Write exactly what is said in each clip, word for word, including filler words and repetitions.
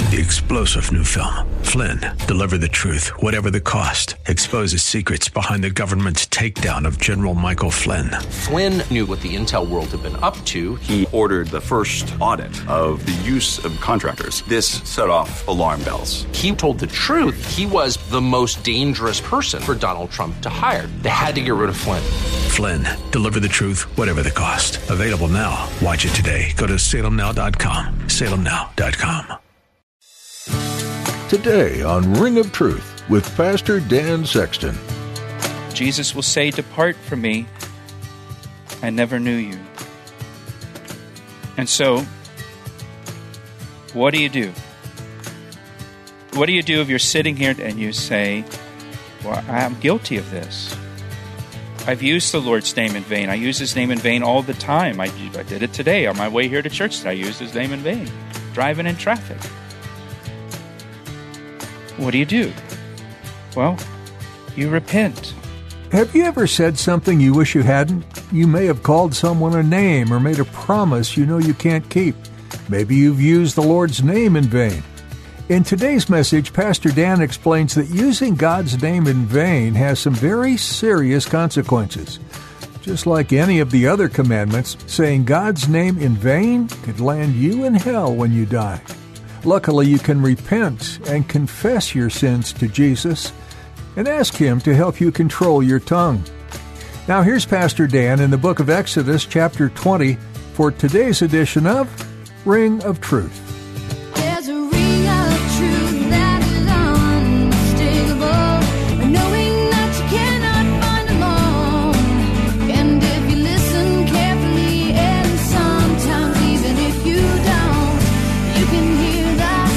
The explosive new film, Flynn, deliver the truth, whatever the cost, exposes secrets behind the government's takedown of General Michael Flynn. Flynn knew what the intel world had been up to. He ordered the first audit of the use of contractors. This set off alarm bells. He told the truth. He was the most dangerous person for Donald Trump to hire. They had to get rid of Flynn. Flynn, deliver the truth, whatever the cost. Available now. Watch it today. Go to salem now dot com. salem now dot com. Today on Ring of Truth with Pastor Dan Sexton. Jesus will say, "Depart from me, I never knew you." And so, what do you do? What do you do if you're sitting here and you say, "Well, I'm guilty of this. I've used the Lord's name in vain. I use His name in vain all the time. I, I did it today on my way here to church. I used His name in vain, driving in traffic." What do you do? Well, you repent. Have you ever said something you wish you hadn't? You may have called someone a name or made a promise you know you can't keep. Maybe you've used the Lord's name in vain. In today's message, Pastor Dan explains that using God's name in vain has some very serious consequences. Just like any of the other commandments, saying God's name in vain could land you in hell when you die. Luckily, you can repent and confess your sins to Jesus and ask Him to help you control your tongue. Now here's Pastor Dan in the book of Exodus, chapter twenty, for today's edition of Ring of Truth. There's a ring of truth that is unmistakable, knowing that you cannot find alone. And if you listen carefully, and sometimes even if you don't, you can hear that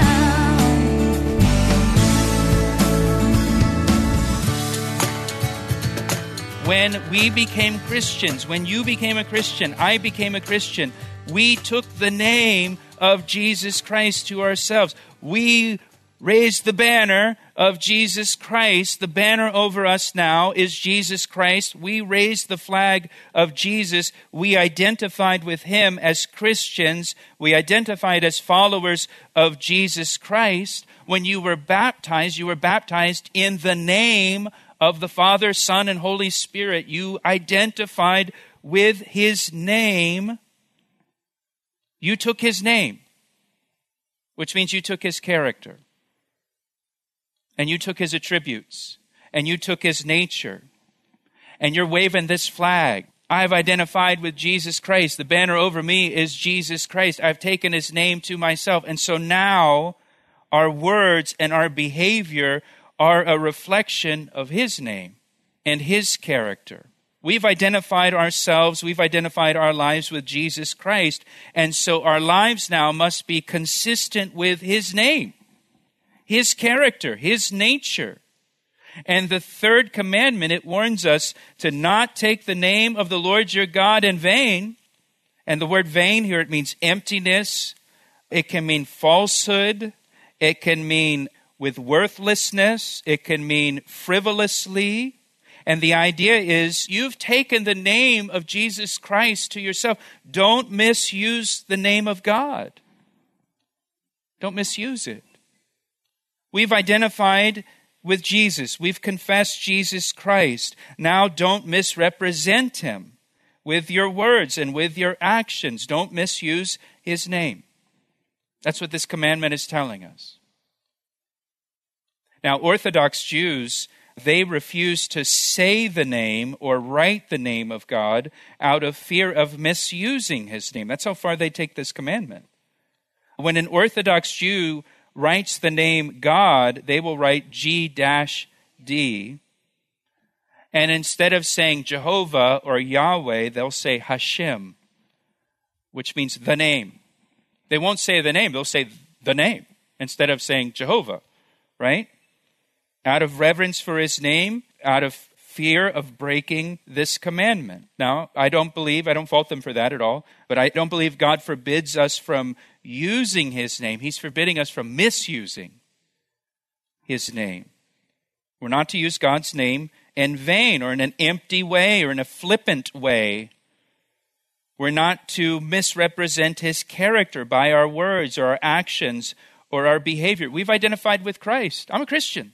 sound. When we became Christians, when you became a Christian, I became a Christian, we took the name of Jesus Christ to ourselves. We raised the banner of Jesus Christ. The banner over us now is Jesus Christ. We raised the flag of Jesus. We identified with Him as Christians. We identified as followers of Jesus Christ. When you were baptized, you were baptized in the name of the Father, Son, and Holy Spirit. You identified with His name. You took His name, which means you took His character, and you took His attributes, and you took His nature, and you're waving this flag. I've identified with Jesus Christ. The banner over me is Jesus Christ. I've taken His name to myself. And so now our words and our behavior are a reflection of His name and His character. We've identified ourselves, we've identified our lives with Jesus Christ, and so our lives now must be consistent with His name, His character, His nature. And the third commandment, it warns us to not take the name of the Lord your God in vain. And the word vain here, it means emptiness. It can mean falsehood. It can mean with worthlessness. It can mean frivolously. And the idea is you've taken the name of Jesus Christ to yourself. Don't misuse the name of God. Don't misuse it. We've identified with Jesus. We've confessed Jesus Christ. Now don't misrepresent Him with your words and with your actions. Don't misuse His name. That's what this commandment is telling us. Now, Orthodox Jews, they refuse to say the name or write the name of God out of fear of misusing His name. That's how far they take this commandment. When an Orthodox Jew writes the name God, they will write G D. And instead of saying Jehovah or Yahweh, they'll say Hashem, which means the name. They won't say the name, they'll say the name instead of saying Jehovah, right? Out of reverence for His name, out of fear of breaking this commandment. Now, I don't believe, I don't fault them for that at all, but I don't believe God forbids us from using His name. He's forbidding us from misusing His name. We're not to use God's name in vain or in an empty way or in a flippant way. We're not to misrepresent His character by our words or our actions or our behavior. We've identified with Christ. I'm a Christian.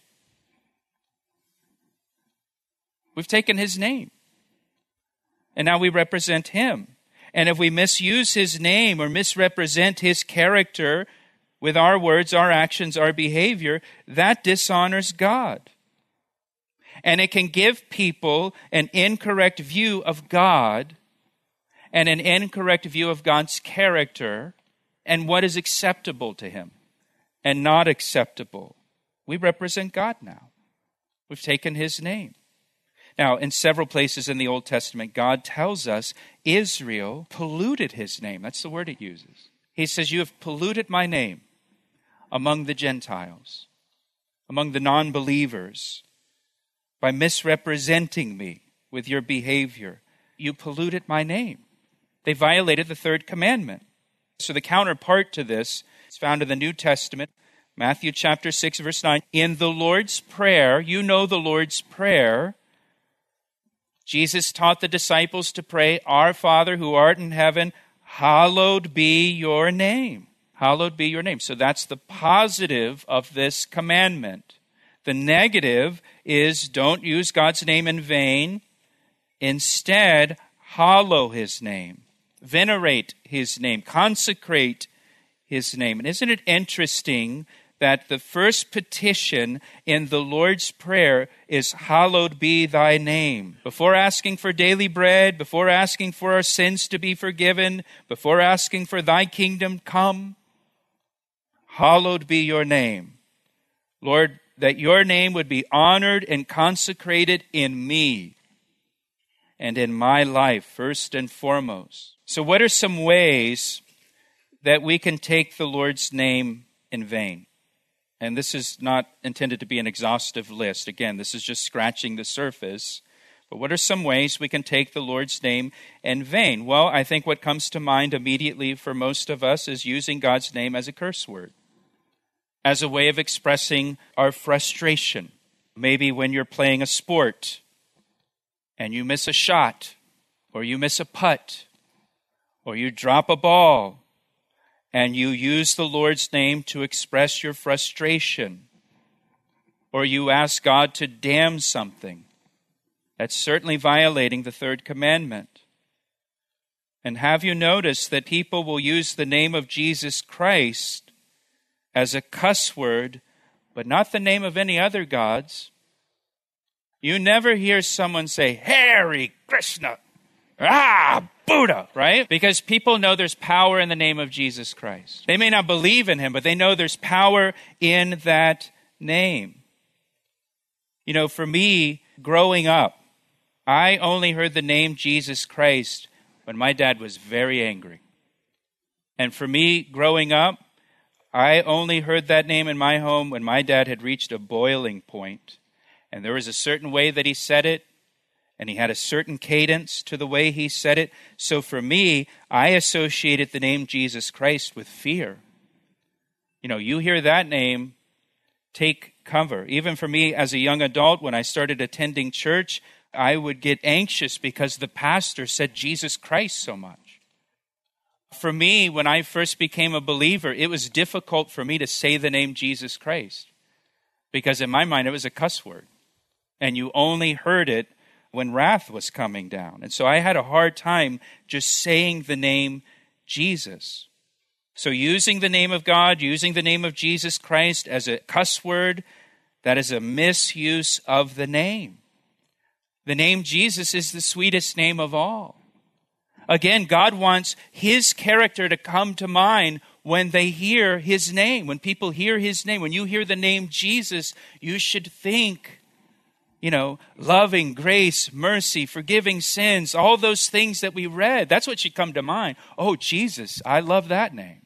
We've taken his name. And now we represent him. And if we misuse his name or misrepresent his character with our words, our actions, our behavior, that dishonors God. And it can give people an incorrect view of God and an incorrect view of God's character and what is acceptable to him and not acceptable. We represent God now. We've taken his name. Now, in several places in the Old Testament, God tells us Israel polluted his name. That's the word it uses. He says, you have polluted my name among the Gentiles, among the non-believers, by misrepresenting me with your behavior. You polluted my name. They violated the third commandment. So the counterpart to this is found in the New Testament, Matthew chapter six, verse nine. In the Lord's Prayer, you know the Lord's Prayer, Jesus taught the disciples to pray, Our Father who art in heaven, hallowed be your name. Hallowed be your name. So that's the positive of this commandment. The negative is don't use God's name in vain. Instead, hallow his name. Venerate his name. Consecrate his name. And isn't it interesting that the first petition in the Lord's Prayer is, hallowed be thy name. Before asking for daily bread, before asking for our sins to be forgiven, before asking for thy kingdom come, hallowed be your name. Lord, that your name would be honored and consecrated in me and in my life, first and foremost. So what are some ways that we can take the Lord's name in vain? And this is not intended to be an exhaustive list. Again, this is just scratching the surface. But what are some ways we can take the Lord's name in vain? Well, I think what comes to mind immediately for most of us is using God's name as a curse word, as a way of expressing our frustration. Maybe when you're playing a sport and you miss a shot, or you miss a putt, or you drop a ball, and you use the Lord's name to express your frustration, or you ask God to damn something, that's certainly violating the third commandment. And have you noticed that people will use the name of Jesus Christ as a cuss word, but not the name of any other gods? You never hear someone say, Hare Krishna, ah, Buddha, right? Because people know there's power in the name of Jesus Christ. They may not believe in him, but they know there's power in that name. You know, for me, growing up, I only heard the name Jesus Christ when my dad was very angry. And for me, growing up, I only heard that name in my home when my dad had reached a boiling point. And there was a certain way that he said it, and he had a certain cadence to the way he said it. So for me, I associated the name Jesus Christ with fear. You know, you hear that name, take cover. Even for me as a young adult, when I started attending church, I would get anxious because the pastor said Jesus Christ so much. For me, when I first became a believer, it was difficult for me to say the name Jesus Christ, because in my mind it was a cuss word, and you only heard it when wrath was coming down. And so I had a hard time just saying the name Jesus. So using the name of God, using the name of Jesus Christ as a cuss word, that is a misuse of the name. The name Jesus is the sweetest name of all. Again, God wants his character to come to mind when they hear his name. When people hear his name, when you hear the name Jesus, you should think, you know, loving, grace, mercy, forgiving sins, all those things that we read. That's what should come to mind. Oh, Jesus, I love that name.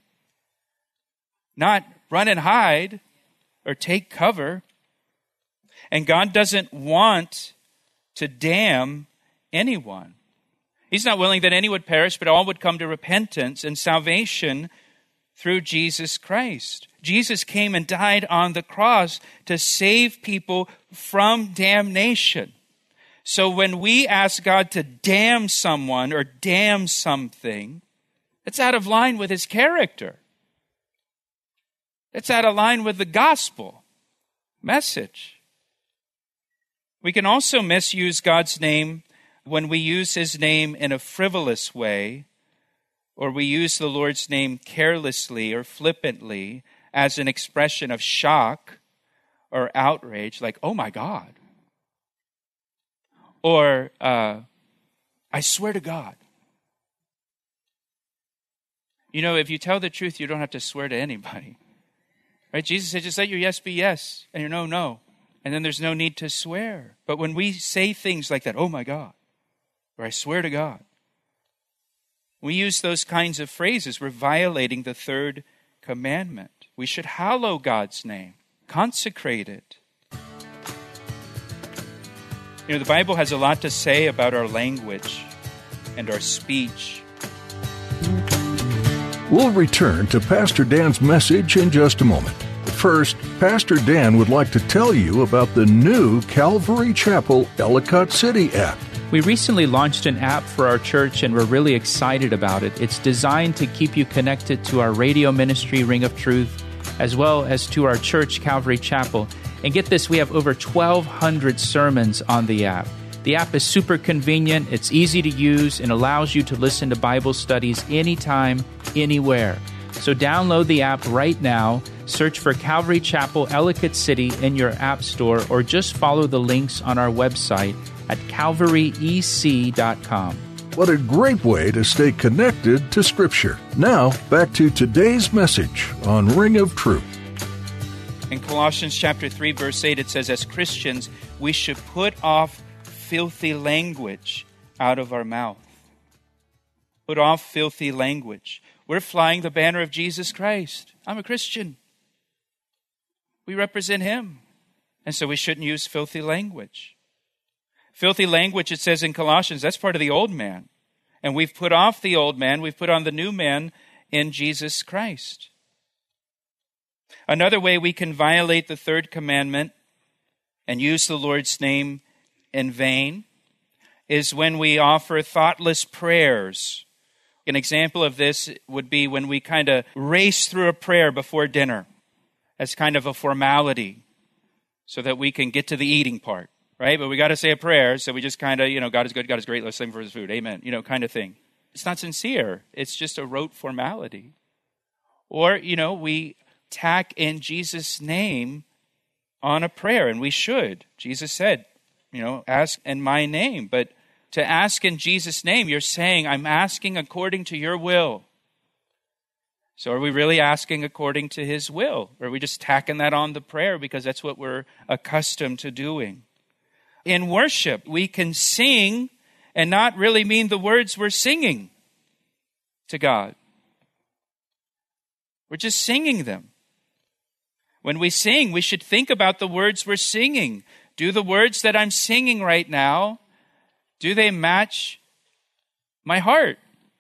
Not run and hide or take cover. And God doesn't want to damn anyone. He's not willing that any would perish, but all would come to repentance and salvation through Jesus Christ. Jesus came and died on the cross to save people from damnation. So when we ask God to damn someone or damn something, it's out of line with his character. It's out of line with the gospel message. We can also misuse God's name when we use his name in a frivolous way, or we use the Lord's name carelessly or flippantly as an expression of shock or outrage, like, oh my God. Or, uh, I swear to God. You know, if you tell the truth, you don't have to swear to anybody. Right? Jesus said, just let your yes be yes and your no, no. And then there's no need to swear. But when we say things like that, oh my God, or I swear to God, we use those kinds of phrases, we're violating the third commandment. We should hallow God's name, consecrate it. You know, the Bible has a lot to say about our language and our speech. We'll return to Pastor Dan's message in just a moment. First, Pastor Dan would like to tell you about the new Calvary Chapel Ellicott City app. We recently launched an app for our church, and we're really excited about it. It's designed to keep you connected to our radio ministry, Ring of Truth, as well as to our church, Calvary Chapel. And get this, we have over twelve hundred sermons on the app. The app is super convenient, it's easy to use, and allows you to listen to Bible studies anytime, anywhere. So download the app right now, search for Calvary Chapel Ellicott City in your app store, or just follow the links on our website at calvary e c dot com. What a great way to stay connected to Scripture. Now, back to today's message on Ring of Truth. In Colossians chapter three, verse eight, it says, as Christians, we should put off filthy language out of our mouth. Put off filthy language. We're flying the banner of Jesus Christ. I'm a Christian. We represent him. And so we shouldn't use filthy language. Filthy language, it says in Colossians, that's part of the old man. And we've put off the old man. We've put on the new man in Jesus Christ. Another way we can violate the third commandment and use the Lord's name in vain is when we offer thoughtless prayers. An example of this would be when we kind of race through a prayer before dinner as kind of a formality so that we can get to the eating part, right? But we got to say a prayer, so we just kind of, you know, God is good, God is great, let's sing for his food, amen, you know, kind of thing. It's not sincere. It's just a rote formality. Or, you know, we tack in Jesus' name on a prayer, and we should. Jesus said, you know, ask in my name. But to ask in Jesus' name, you're saying, I'm asking according to your will. So are we really asking according to his will? Or are we just tacking that on the prayer because that's what we're accustomed to doing? In worship, we can sing and not really mean the words we're singing to God. We're just singing them. When we sing, we should think about the words we're singing. Do the words that I'm singing right now, do they match my heart?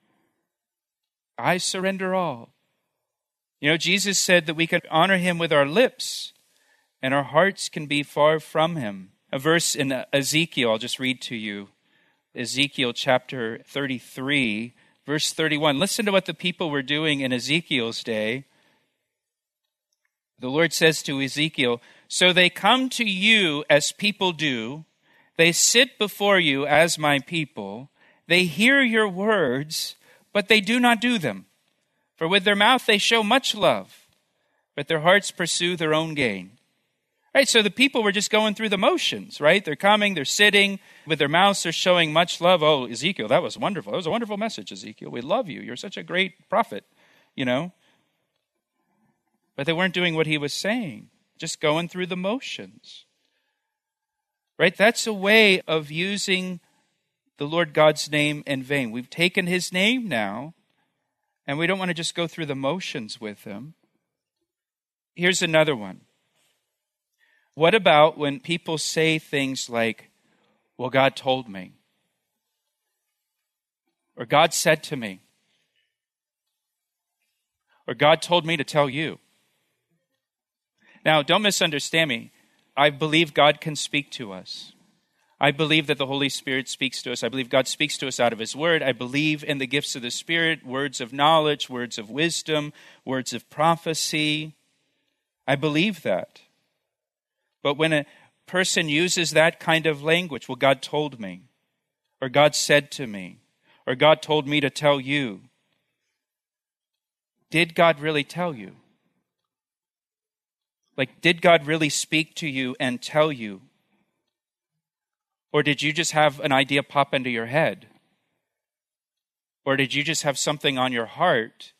I surrender all. You know, Jesus said that we can honor him with our lips, and our hearts can be far from him. A verse in Ezekiel, I'll just read to you. Ezekiel chapter thirty-three, verse thirty-one. Listen to what the people were doing in Ezekiel's day. The Lord says to Ezekiel, so they come to you as people do. They sit before you as my people. They hear your words, but they do not do them. For with their mouth they show much love, but their hearts pursue their own gain. Right, so the people were just going through the motions, right? They're coming, they're sitting, with their mouths they're showing much love. Oh, Ezekiel, that was wonderful. That was a wonderful message, Ezekiel. We love you. You're such a great prophet, you know. But they weren't doing what he was saying, just going through the motions. Right? That's a way of using the Lord God's name in vain. We've taken his name now, and we don't want to just go through the motions with him. Here's another one. What about when people say things like, well, God told me, or God said to me, or God told me to tell you. Now, don't misunderstand me. I believe God can speak to us. I believe that the Holy Spirit speaks to us. I believe God speaks to us out of his word. I believe in the gifts of the Spirit, words of knowledge, words of wisdom, words of prophecy. I believe that. But when a person uses that kind of language, well, God told me, or God said to me, or God told me to tell you, did God really tell you? Like, did God really speak to you and tell you? Or did you just have an idea pop into your head? Or did you just have something on your heart,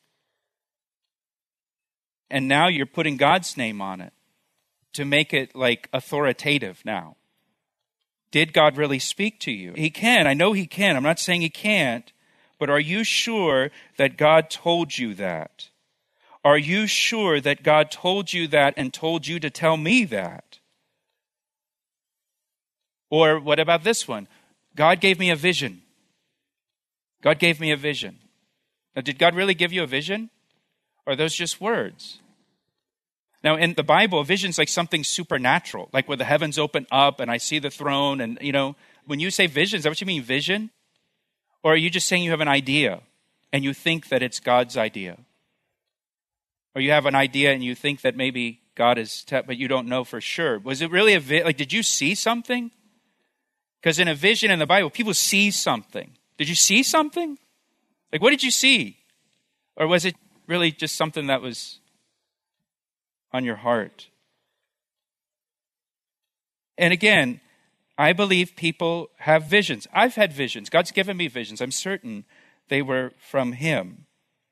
and now you're putting God's name on it to make it like authoritative now? Did God really speak to you? He can. I know he can. I'm not saying he can't. But are you sure that God told you that? Are you sure that God told you that and told you to tell me that? Or what about this one? God gave me a vision. God gave me a vision. Now, did God really give you a vision? Or are those just words? Now, in the Bible, a vision's like something supernatural, like where the heavens open up and I see the throne. And, you know, when you say vision, is that what you mean, vision? Or are you just saying you have an idea and you think that it's God's idea? Or you have an idea and you think that maybe God is, te- but you don't know for sure. Was it really a vi- like, did you see something? Because in a vision in the Bible, people see something. Did you see something? Like, what did you see? Or was it really just something that was on your heart? And again, I believe people have visions. I've had visions. God's given me visions. I'm certain they were from him.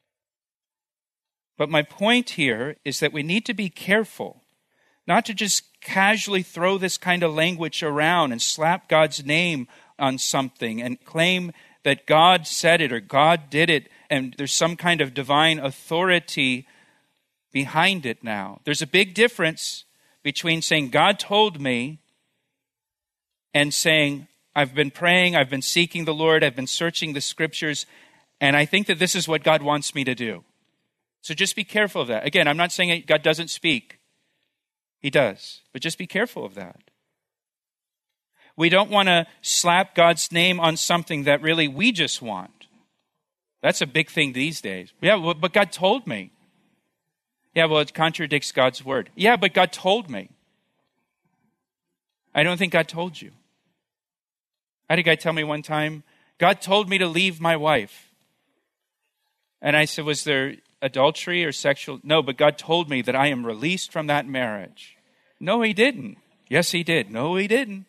But my point here is that we need to be careful not to just casually throw this kind of language around and slap God's name on something and claim that God said it or God did it and there's some kind of divine authority behind it now. There's a big difference between saying, God told me, and saying, I've been praying, I've been seeking the Lord, I've been searching the scriptures, and I think that this is what God wants me to do. So just be careful of that. Again, I'm not saying God doesn't speak. He does. But just be careful of that. We don't want to slap God's name on something that really we just want. That's a big thing these days. Yeah, well, but God told me. Yeah, well, it contradicts God's word. Yeah, but God told me. I don't think God told you. I had a guy tell me one time, God told me to leave my wife. And I said, was there adultery or sexual? No, but God told me that I am released from that marriage. No, he didn't. Yes, he did. No, he didn't.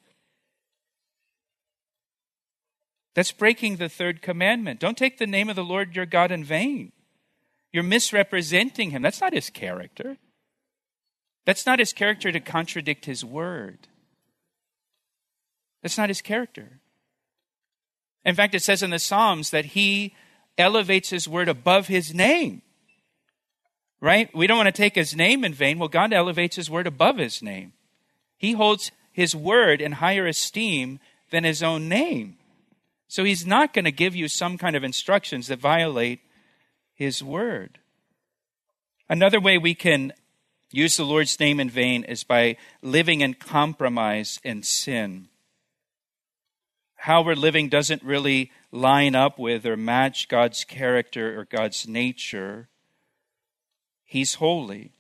That's breaking the third commandment. Don't take the name of the Lord your God in vain. You're misrepresenting him. That's not his character. That's not his character to contradict his word. That's not his character. In fact, it says in the Psalms that he elevates his word above his name. Right? We don't want to take his name in vain. Well, God elevates his word above his name. He holds his word in higher esteem than his own name. So he's not going to give you some kind of instructions that violate his word. Another way we can use the Lord's name in vain is by living in compromise and sin. How we're living doesn't really line up with or match God's character or God's nature. He's holy.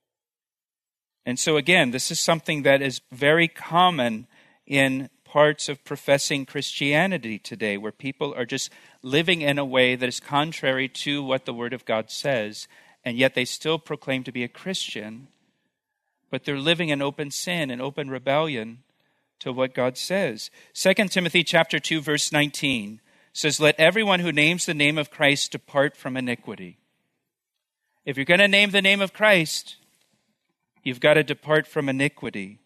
And so again, this is something that is very common in parts of professing Christianity today, where people are just living in a way that is contrary to what the Word of God says, and yet they still proclaim to be a Christian, but they're living in open sin and open rebellion to what God says. Second Timothy chapter two, verse nineteen says, let everyone who names the name of Christ depart from iniquity. If you're going to name the name of Christ, you've got to depart from iniquity.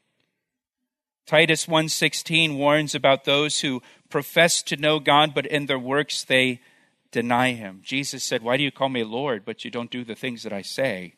Titus one sixteen warns about those who profess to know God, but in their works they deny him. Jesus said, why do you call me Lord, but you don't do the things that I say?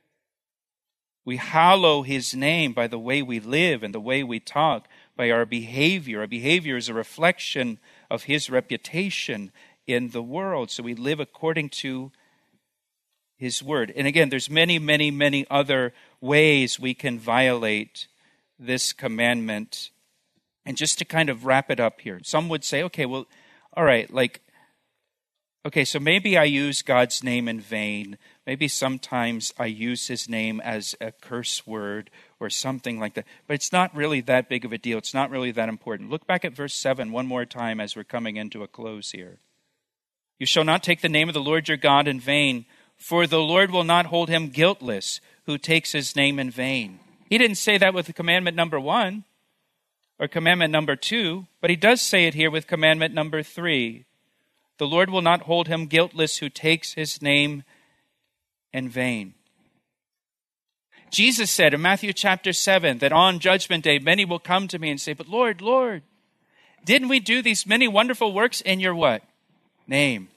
We hallow his name by the way we live and the way we talk, by our behavior. Our behavior is a reflection of his reputation in the world. So we live according to his word. And again, there's many, many, many other ways we can violate this commandment. And just to kind of wrap it up here, some would say, okay, well, all right, like, okay, so maybe I use God's name in vain, Maybe sometimes I use his name as a curse word or something like that. But it's not really that big of a deal. It's not really that important. Look back at verse seven one more time as we're coming into a close here. You shall not take the name of the Lord your God in vain, for the Lord will not hold him guiltless who takes his name in vain. He didn't say that with commandment number one or commandment number two, but he does say it here with commandment number three. The Lord will not hold him guiltless who takes his name in vain. Jesus said in Matthew chapter seven that on judgment day, many will come to me and say, but Lord, Lord, didn't we do these many wonderful works in your what? Name.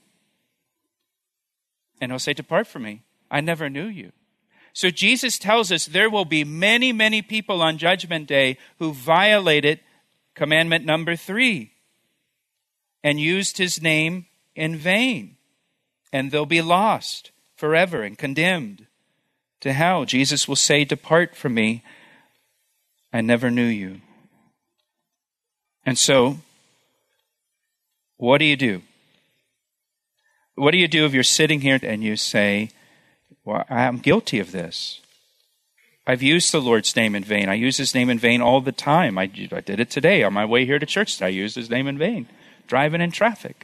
And he'll say, depart from me. I never knew you. So Jesus tells us there will be many, many people on judgment day who violated commandment number three and used his name in vain. And they'll be lost forever and condemned to hell. Jesus will say, depart from me. I never knew you. And so, what do you do? What do you do if you're sitting here and you say, well, I'm guilty of this. I've used the Lord's name in vain. I use his name in vain all the time. I, I did it today on my way here to church. I used his name in vain, driving in traffic.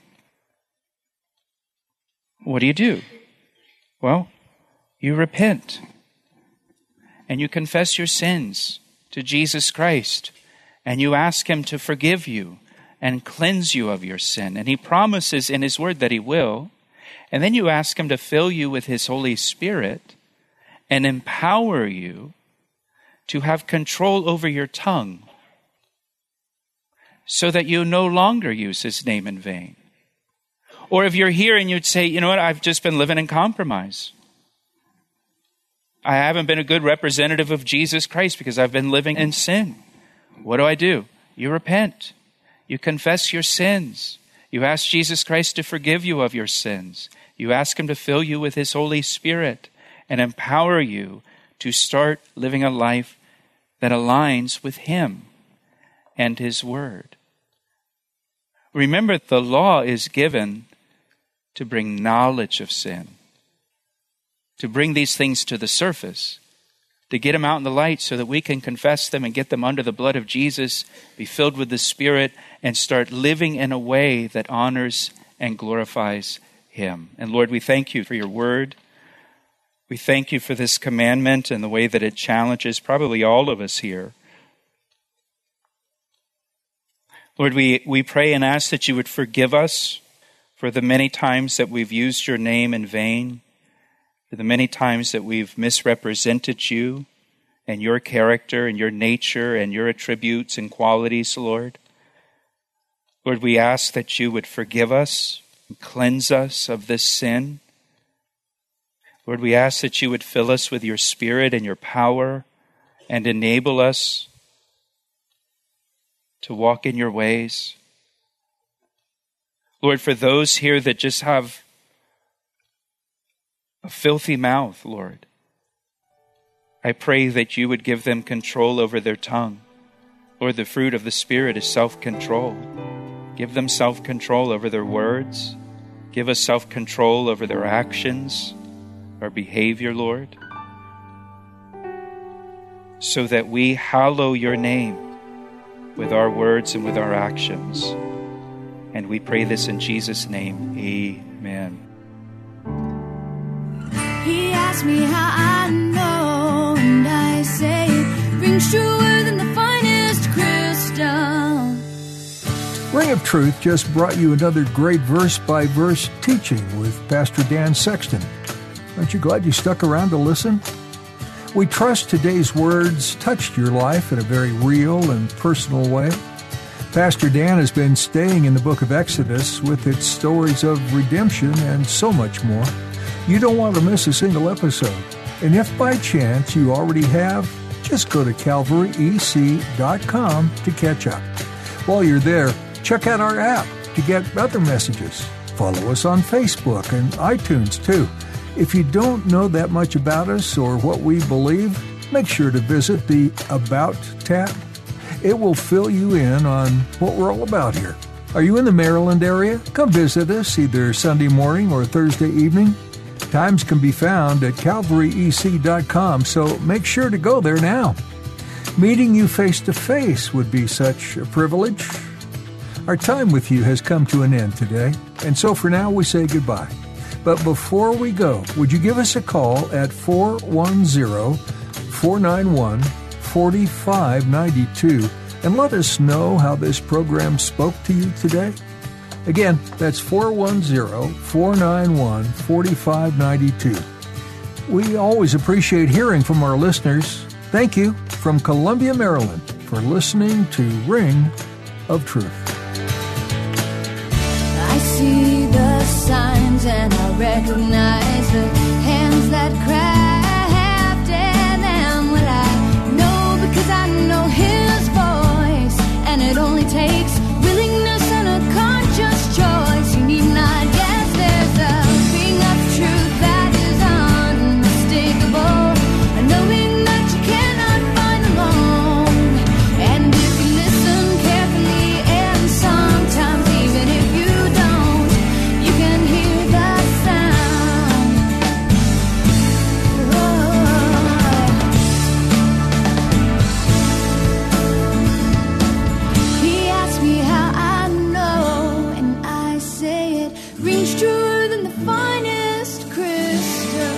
What do you do? Well, you repent and you confess your sins to Jesus Christ and you ask him to forgive you and cleanse you of your sin. And he promises in his word that he will. And then you ask him to fill you with his Holy Spirit and empower you to have control over your tongue so that you no longer use his name in vain. Or if you're here and you'd say, you know what, I've just been living in compromise. I haven't been a good representative of Jesus Christ because I've been living in sin. What do I do? You repent. You confess your sins. You ask Jesus Christ to forgive you of your sins. You ask him to fill you with his Holy Spirit and empower you to start living a life that aligns with him and his word. Remember, the law is given to bring knowledge of sin, to bring these things to the surface, to get them out in the light so that we can confess them and get them under the blood of Jesus, be filled with the Spirit, and start living in a way that honors and glorifies him. And Lord, we thank you for your word. We thank you for this commandment and the way that it challenges probably all of us here. Lord, we, we pray and ask that you would forgive us for the many times that we've used your name in vain, for the many times that we've misrepresented you and your character and your nature and your attributes and qualities, Lord. Lord, we ask that you would forgive us and cleanse us of this sin. Lord, we ask that you would fill us with your Spirit and your power and enable us to walk in your ways. Lord, for those here that just have a filthy mouth, Lord, I pray that you would give them control over their tongue. Lord, the fruit of the Spirit is self-control. Give them self-control over their words. Give us self-control over their actions, our behavior, Lord, so that we hallow your name with our words and with our actions. And we pray this in Jesus' name. Amen. He asked me how I know, and I say it rings truer than the finest crystal. Ring of Truth just brought you another great verse-by-verse teaching with Pastor Dan Sexton. Aren't you glad you stuck around to listen? We trust today's words touched your life in a very real and personal way. Pastor Dan has been staying in the book of Exodus with its stories of redemption and so much more. You don't want to miss a single episode. And if by chance you already have, just go to calvary e c dot com to catch up. While you're there, check out our app to get other messages. Follow us on Facebook and iTunes too. If you don't know that much about us or what we believe, make sure to visit the About tab. It will fill you in on what we're all about here. Are you in the Maryland area? Come visit us either Sunday morning or Thursday evening. Times can be found at calvary e c dot com, so make sure to go there now. Meeting you face to face would be such a privilege. Our time with you has come to an end today, and so for now we say goodbye. But before we go, would you give us a call at four one zero, four nine one, four five nine two and let us know how this program spoke to you today? Again, that's four one zero, four nine one, four five nine two. We always appreciate hearing from our listeners. Thank you from Columbia, Maryland, for listening to Ring of Truth. I see the signs and I recognize the hands that crafted them. Well, I know because I know His voice, and it only takes willingness and a conscious choice. You need not guess, there's a ring of truth that is unmistakable, knowing that you cannot find alone. And if you listen carefully, and sometimes even if you don't, you can hear the sound. Oh. He asked me how I know, and I say it rings truer than the finest crystal.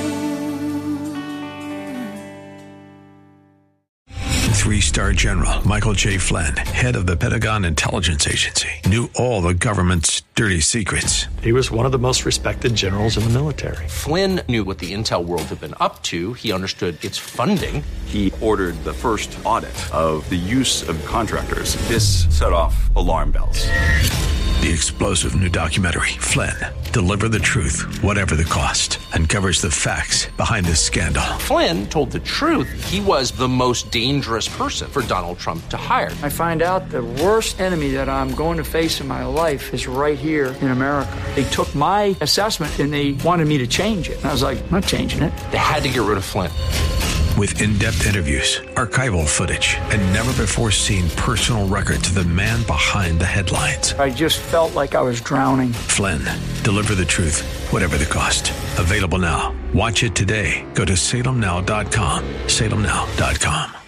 Three-star General Michael J. Flynn, head of the Pentagon Intelligence Agency, knew all the government's dirty secrets. He was one of the most respected generals in the military. Flynn knew what the intel world had been up to. He understood its funding. He ordered the first audit of the use of contractors. This set off alarm bells. The explosive new documentary, Flynn, Deliver the Truth, Whatever the Cost, uncovers the facts behind this scandal. Flynn told the truth. He was the most dangerous person for Donald Trump to hire. I find out the worst enemy that I'm going to face in my life is right here in America. They took my assessment and they wanted me to change it. And I was like, I'm not changing it. They had to get rid of Flynn. With in-depth interviews, archival footage, and never-before-seen personal records of the man behind the headlines. I just felt like I was drowning. Flynn, Deliver the Truth, Whatever the Cost. Available now. Watch it today. Go to salem now dot com. salem now dot com.